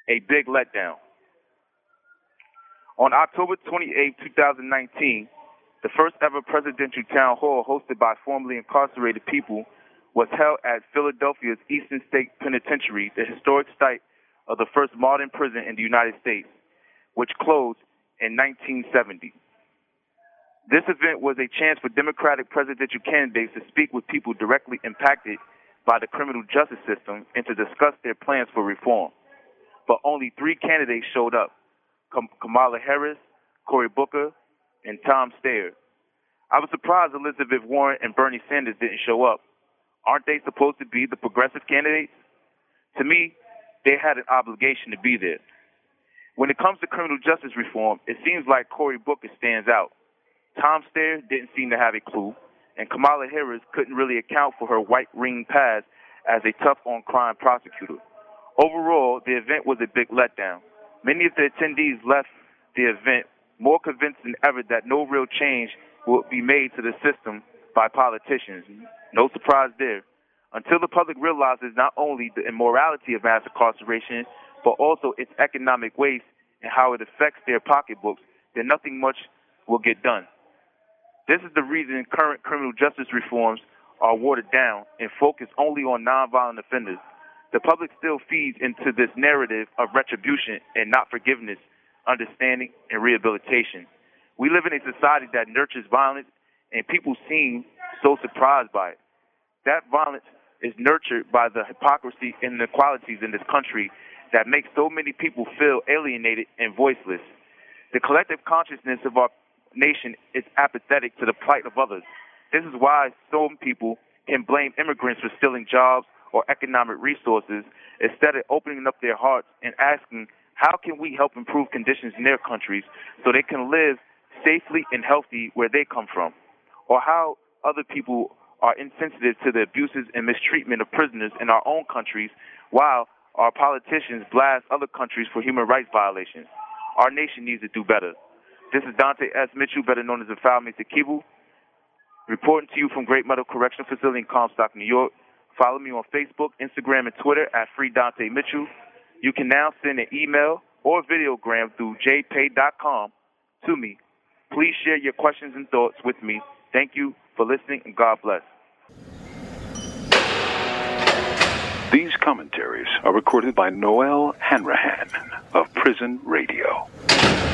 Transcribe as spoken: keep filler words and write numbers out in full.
a big letdown. On October twenty-eighth, twenty nineteen, the first ever presidential town hall hosted by formerly incarcerated people was held at Philadelphia's Eastern State Penitentiary, the historic site of the first modern prison in the United States, which closed in nineteen seventy. This event was a chance for Democratic presidential candidates to speak with people directly impacted by the criminal justice system and to discuss their plans for reform. But only three candidates showed up: Kam- Kamala Harris, Cory Booker, and Tom Steyer. I was surprised Elizabeth Warren and Bernie Sanders didn't show up. Aren't they supposed to be the progressive candidates? To me, they had an obligation to be there. When it comes to criminal justice reform, it seems like Cory Booker stands out. Tom Steyer didn't seem to have a clue, and Kamala Harris couldn't really account for her white ring past as a tough-on-crime prosecutor. Overall, the event was a big letdown. Many of the attendees left the event more convinced than ever that no real change will be made to the system by politicians. No surprise there. Until the public realizes not only the immorality of mass incarceration, but also its economic waste and how it affects their pocketbooks, then nothing much will get done. This is the reason current criminal justice reforms are watered down and focus only on nonviolent offenders. The public still feeds into this narrative of retribution and not forgiveness, understanding, and rehabilitation. We live in a society that nurtures violence, and people seem so surprised by it. That violence is nurtured by the hypocrisy and inequalities in this country that makes so many people feel alienated and voiceless. The collective consciousness of our nation is apathetic to the plight of others. This is why some people can blame immigrants for stealing jobs or economic resources instead of opening up their hearts and asking, how can we help improve conditions in their countries so they can live safely and healthy where they come from? Or how other people are insensitive to the abuses and mistreatment of prisoners in our own countries while our politicians blast other countries for human rights violations. Our nation needs to do better. This is Dante S. Mitchell, better known as the Foul Mesa Kibu, reporting to you from Great Meadow Correctional Facility in Comstock, New York. Follow me on Facebook, Instagram, and Twitter at Free Dante Mitchell. You can now send an email or videogram through j pay dot com to me. Please share your questions and thoughts with me. Thank you for listening, and God bless. These commentaries are recorded by Noel Hanrahan of Prison Radio.